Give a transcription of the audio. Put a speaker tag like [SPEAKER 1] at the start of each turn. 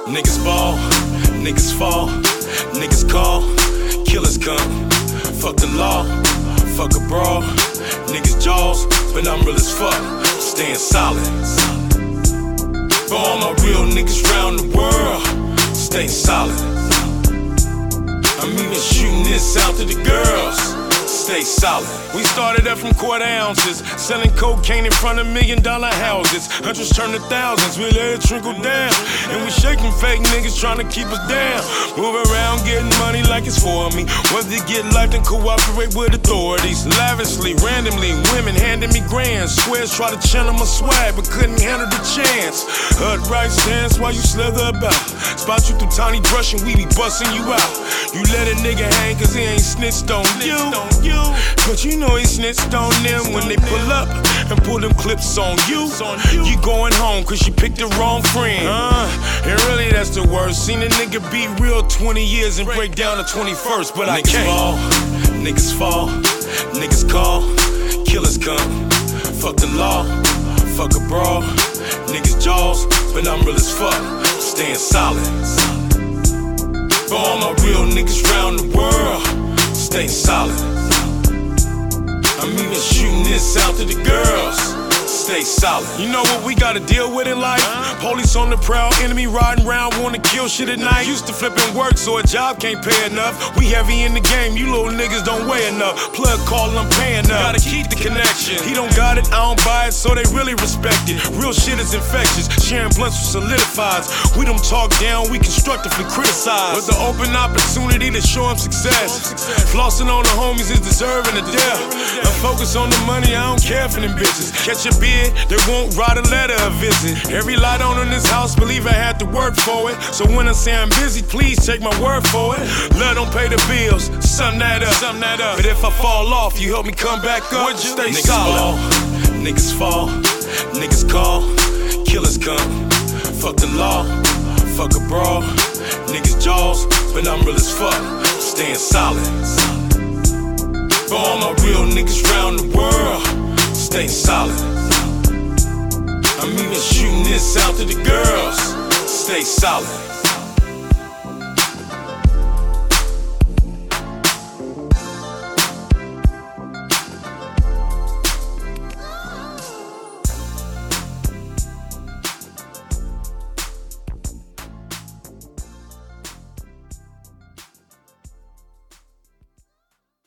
[SPEAKER 1] Niggas ball, niggas fall, niggas call, killers come. Fuck the law, fuck a brawl. Niggas jaws, but I'm real as fuck, staying solid. For all my real niggas round the world, stay solid. I'm even shooting this out to the girls, stay solid. We started up from quarter ounces, selling cocaine in front of $1 million houses. Hundreds turn to thousands, we let it trickle down. And we shaking fake niggas trying to keep us down. Move around getting money like it's for me. Whether you get life and cooperate with authorities. Lavishly, randomly, women handing me grands. Squares try to channel my swag but couldn't handle the chance. Hut right stance while you slither about. Spot you through tiny brush and we be busting you out. You let a nigga hang cause he ain't snitched on you. But you know he snitched on them when they pull up and pull them clips on you. You going home cause you picked the wrong friend. And really that's the worst. Seen a nigga be real 20 years and break down the 21st, but I can't. Niggas fall, niggas call, killers come. Fuck the law, fuck a brawl. Niggas jaws, but I'm real as fuck, staying solid. For all my real niggas round the world, stay solid. I'm even shooting this out to the girls, stay solid. You know what we gotta deal with in life? Police on the prowl, enemy riding round, wanna kill shit at night. Used to flipping work, so a job can't pay enough. We heavy in the game, you little niggas don't weigh enough. Plug call, I'm paying up. Gotta keep the connection. He don't got it, I don't buy it, so they really respect it. Real shit is infectious, sharing blunts with solidifies. We don't talk down, we constructively criticize. But the open opportunity to show them success. Flossing on the homies is deserving of death. I'm focused on the money, I don't care for them bitches. Catch a bid, they won't write a letter or visit. Every light on in this house, believe I had to work for it. So when I say I'm busy, please take my word for it. Love don't pay the bills, sum that up. But if I fall off, you help me come back up. Would you stay solid? Niggas fall, niggas call, killers come. Fuck the law, fuck a brawl. Niggas jaws, but I'm real as fuck, staying solid. For all my real niggas round the world, stay solid. I'm even shooting this out to the girls, stay solid.